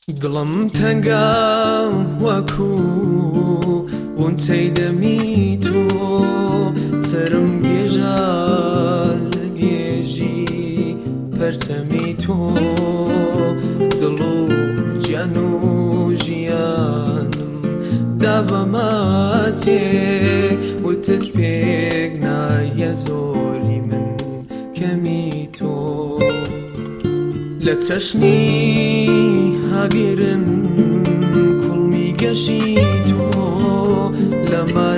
دڵم تەنگا وەکوو غونچەی دەمی تۆ سرم گێژە لە گێژی پەرچەمی تۆ دڵ و گیان و ژیانم دا بە ماچێک وتت پێک نایە زۆری من کەمی تۆ لە چەشنی هاگرن کوڵمی گەشی تۆ لە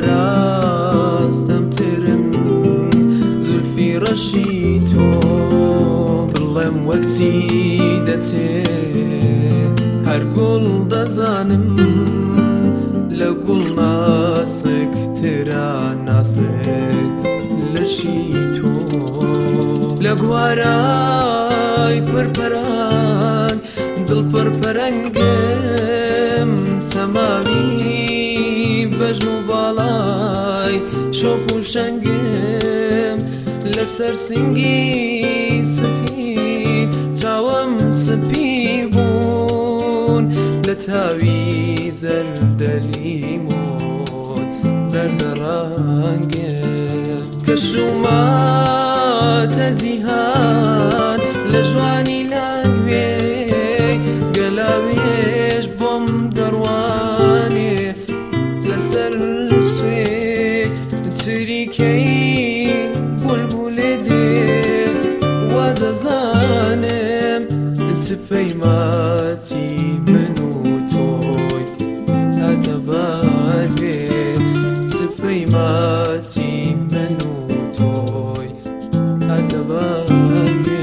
ماراستەمترن زولفی ڕەشی تۆ بڵێم وەکچی دەچێ هەر گوڵ دەزانم لە گوڵ ناسکترا ناسک لەشی تۆ لە گوارای پەرپەران دڵ پەرپەرەنگم چەماوی بەژن و باڵای شۆخ و شەنگم لەسەر سنگی سپید چاوەم سپی بوون لە تاوی زەردەلیمۆت زەردە ڕەنگت کە شوماتە جیهان لە ژوانی لاوێ گەلاوێش بۆم دەڕوانێ لەسەر سوێ چریکەی بولبولێ دێ وا دەزانم چ پەیماچی من و تۆی هاتەبار بێ چ پەیماچی من و تۆی هاتەبار بێ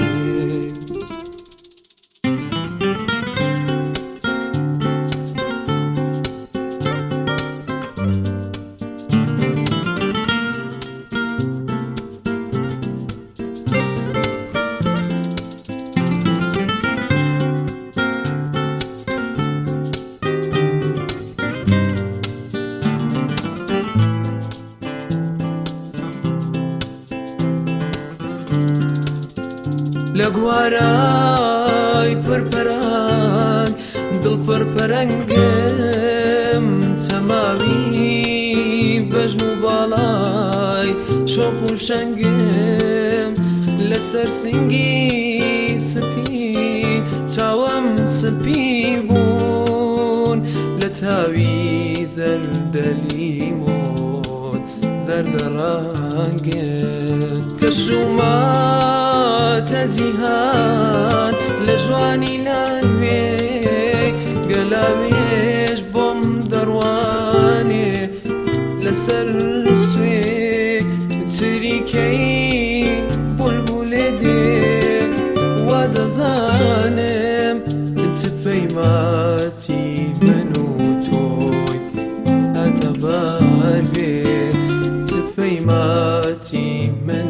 لە گوارای پەرپەران دڵ پەرپەرەنگم چەماوی بەژن و باڵای شۆخ و شەنگم لەسەر سنگی سپید چاوەم سپی بوون لە تاوی زەردەلیمۆت زەردە ڕەنگت کە شوماتە جیهان لە ژوانی لاوێ گەلاوێش بۆم دەڕوانێ لەسەر سوێ چریکەی بولبولێ دێ وا دەزانم چ پەیماچی من و تۆی هاتەبار بێ چ پەیماچی من